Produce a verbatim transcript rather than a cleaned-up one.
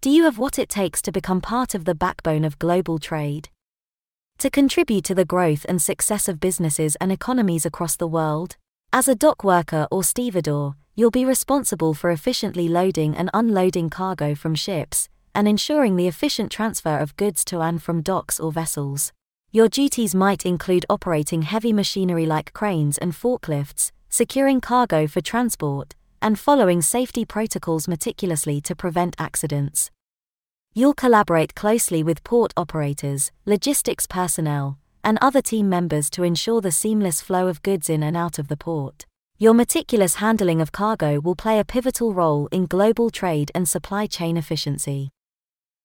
Do you have what it takes to become part of the backbone of global trade? To contribute to the growth and success of businesses and economies across the world? As a dock worker or stevedore, you'll be responsible for efficiently loading and unloading cargo from ships, and ensuring the efficient transfer of goods to and from docks or vessels. Your duties might include operating heavy machinery like cranes and forklifts, securing cargo for transport, and following safety protocols meticulously to prevent accidents. You'll collaborate closely with port operators, logistics personnel, and other team members to ensure the seamless flow of goods in and out of the port. Your meticulous handling of cargo will play a pivotal role in global trade and supply chain efficiency.